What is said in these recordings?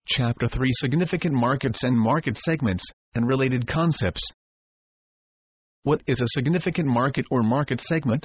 Chapter 3: Significant Markets and Market Segments, and Related Concepts. What is a significant market or market segment?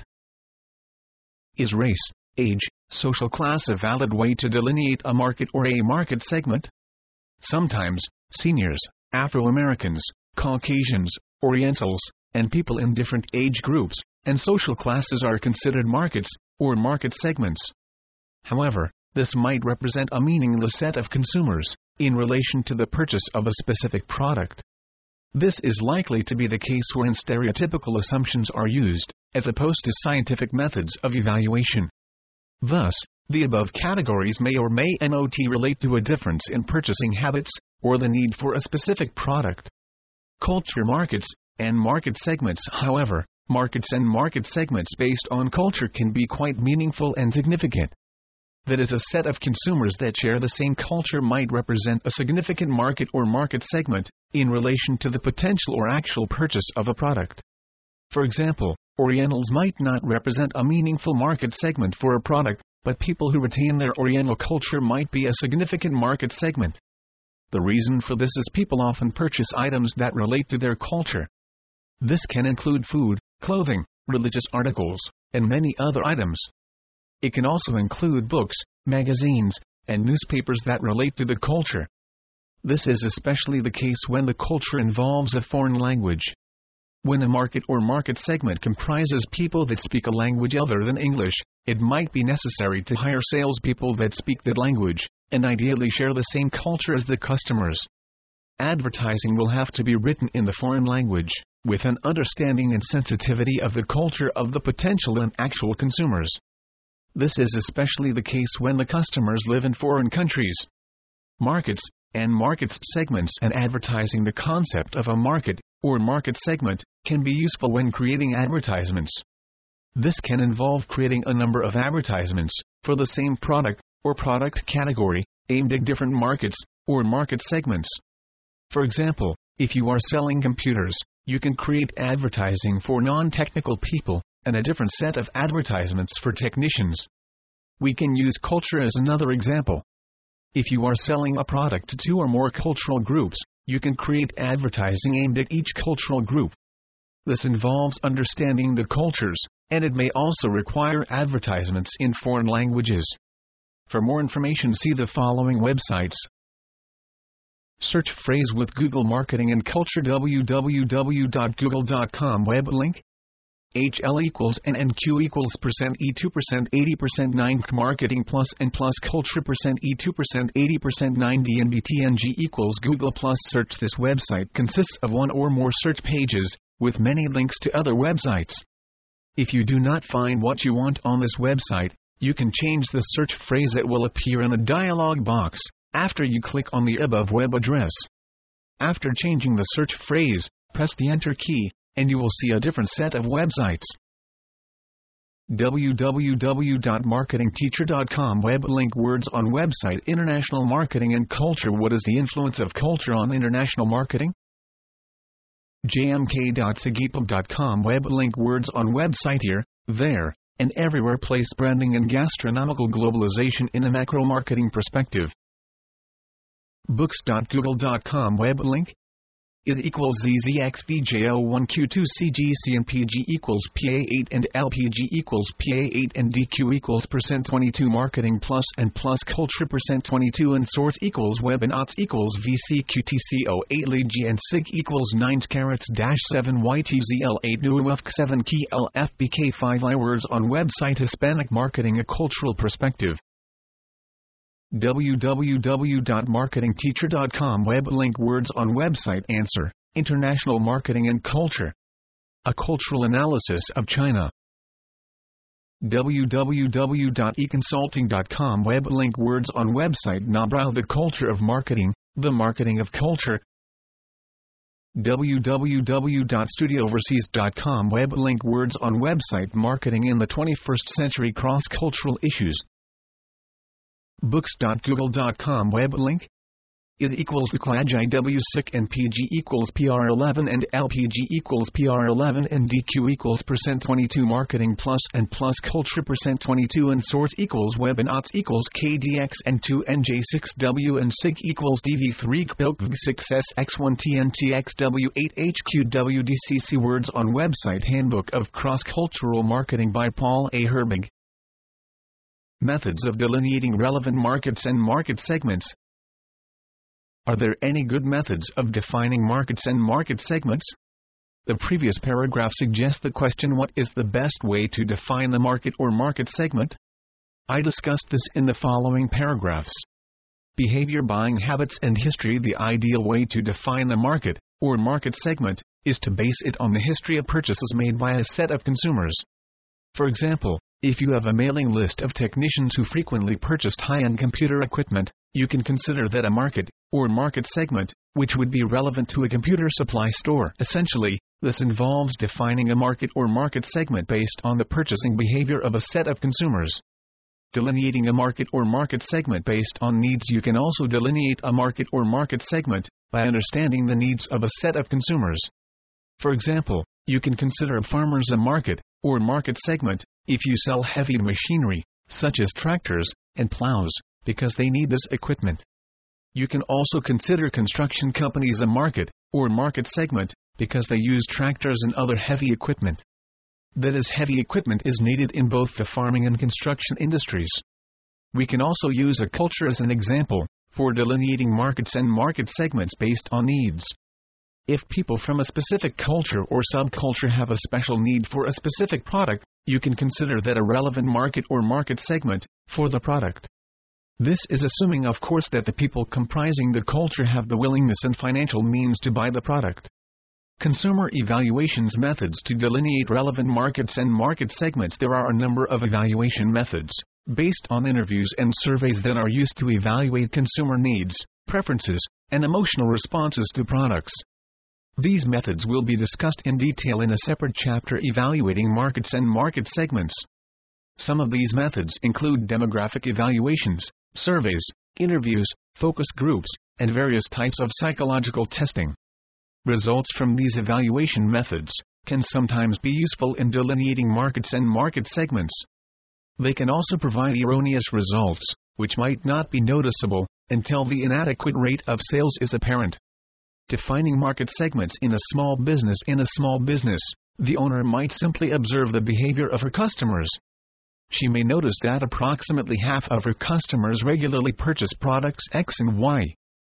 Is race, age, social class a valid way to delineate a market or a market segment? Sometimes, seniors, Afro-Americans, Caucasians, Orientals, and people in different age groups and social classes are considered markets or market segments. However, this might represent a meaningless set of consumers in relation to the purchase of a specific product. This is likely to be the case when stereotypical assumptions are used, as opposed to scientific methods of evaluation. Thus, the above categories may or may not relate to a difference in purchasing habits, or the need for a specific product. Culture markets and market segments. However, markets and market segments based on culture can be quite meaningful and significant. That is, a set of consumers that share the same culture might represent a significant market or market segment in relation to the potential or actual purchase of a product. For example, Orientals might not represent a meaningful market segment for a product, but people who retain their Oriental culture might be a significant market segment. The reason for this is people often purchase items that relate to their culture. This can include food, clothing, religious articles, and many other items. It can also include books, magazines, and newspapers that relate to the culture. This is especially the case when the culture involves a foreign language. When a market or market segment comprises people that speak a language other than English, it might be necessary to hire salespeople that speak that language, and ideally share the same culture as the customers. Advertising will have to be written in the foreign language, with an understanding and sensitivity of the culture of the potential and actual consumers. This is especially the case when the customers live in foreign countries. Markets and market segments and advertising. The concept of a market or market segment can be useful when creating advertisements. This can involve creating a number of advertisements for the same product or product category aimed at different markets or market segments. For example, if you are selling computers, you can create advertising for non-technical people and a different set of advertisements for technicians. We can use culture as another example. If you are selling a product to two or more cultural groups, you can create advertising aimed at each cultural group. This involves understanding the cultures, and it may also require advertisements in foreign languages. For more information, see the following websites. Search phrase with Google Marketing and Culture. www.google.com web link. HL equals NNQ equals %E2% 80% 9 Marketing plus and plus Culture %E2% 80% 9 DNBTNG equals Google plus. Search. This website consists of one or more search pages, with many links to other websites. If you do not find what you want on this website, you can change the search phrase that will appear in a dialog box after you click on the above web address. After changing the search phrase, press the Enter key, and you will see a different set of websites. www.marketingteacher.com web link. Words on website. International marketing and culture. What is the influence of culture on international marketing? jmk.sagipub.com web link. Words on website. Here, there, and everywhere. Place branding and gastronomical globalization in a macro marketing perspective. Books.google.com web link. It equals ZZXVJ01Q2CGCNPG equals PA8 and LPG equals PA8 and DQ equals %22 Marketing plus and plus Culture %22 and Source equals Web and OTS equals VCQTCO8 Lead G and SIG equals 9 carats -7 YTZL8 NUFK 7 key LFBK5 I. Words on website. Hispanic marketing. A cultural perspective. www.marketingteacher.com web link. Words on website. Answer: International marketing and culture. A cultural analysis of China. www.econsulting.com web link. Words on website. Nabra. The culture of marketing, the marketing of culture. www.studioverseas.com web link. Words on website. Marketing in the 21st century. Cross-cultural issues. Books.google.com web link. ID equals WCLAG IW6 and PG equals PR11 and LPG equals PR11 and DQ equals %22 marketing plus and plus culture %22 and source equals web and ots equals KDX and 2 NJ6W and SIG equals DV3 6SX1 TNTXW8HQWDCC Words on Website Handbook of Cross-Cultural Marketing by Paul A. Herbig. Methods of delineating relevant markets and market segments. Are there any good methods of defining markets and market segments? The previous paragraph suggests the question, what is the best way to define the market or market segment? I discussed this in the following paragraphs. Behavior, buying habits and history. The ideal way to define the market or market segment is to base it on the history of purchases made by a set of consumers. For example, if you have a mailing list of technicians who frequently purchased high-end computer equipment, you can consider that a market or market segment, which would be relevant to a computer supply store. Essentially, this involves defining a market or market segment based on the purchasing behavior of a set of consumers. Delineating a market or market segment based on needs. You can also delineate a market or market segment by understanding the needs of a set of consumers. For example, you can consider farmers a market or market segment if you sell heavy machinery, such as tractors and plows, because they need this equipment. You can also consider construction companies a market or market segment because they use tractors and other heavy equipment. That is, heavy equipment is needed in both the farming and construction industries. We can also use a culture as an example for delineating markets and market segments based on needs. If people from a specific culture or subculture have a special need for a specific product, you can consider that a relevant market or market segment for the product. This is assuming, of course, that the people comprising the culture have the willingness and financial means to buy the product. Consumer evaluations. Methods to delineate relevant markets and market segments. There are a number of evaluation methods based on interviews and surveys that are used to evaluate consumer needs, preferences, and emotional responses to products. These methods will be discussed in detail in a separate chapter evaluating markets and market segments. Some of these methods include demographic evaluations, surveys, interviews, focus groups, and various types of psychological testing. Results from these evaluation methods can sometimes be useful in delineating markets and market segments. They can also provide erroneous results, which might not be noticeable until the inadequate rate of sales is apparent. Defining market segments in a small business. In a small business, the owner might simply observe the behavior of her customers. She may notice that approximately half of her customers regularly purchase products X and Y.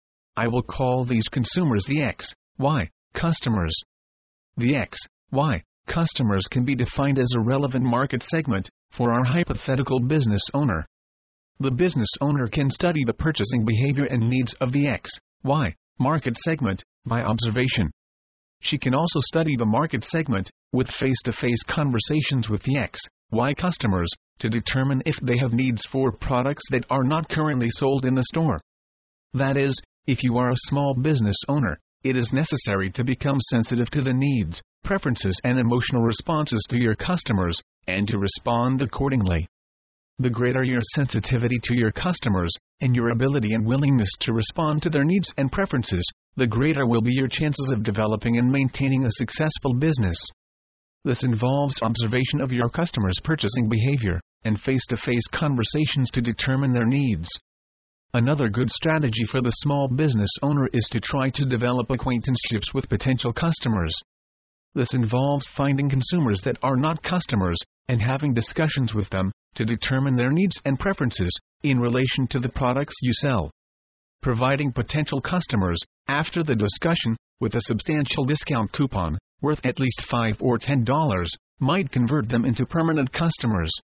I will call these consumers the X, Y customers. The X, Y customers can be defined as a relevant market segment for our hypothetical business owner. The business owner can study the purchasing behavior and needs of the X, Y market segment by observation. She can also study the market segment with face-to-face conversations with the X, Y customers to determine if they have needs for products that are not currently sold in the store. That is, if you are a small business owner, it is necessary to become sensitive to the needs, preferences, and emotional responses to your customers, and to respond accordingly. The greater your sensitivity to your customers, and your ability and willingness to respond to their needs and preferences, the greater will be your chances of developing and maintaining a successful business. This involves observation of your customers' purchasing behavior, and face-to-face conversations to determine their needs. Another good strategy for the small business owner is to try to develop acquaintanceships with potential customers. This involves finding consumers that are not customers, and having discussions with them to determine their needs and preferences in relation to the products you sell. Providing potential customers, after the discussion, with a substantial discount coupon, worth at least $5 or $10, might convert them into permanent customers.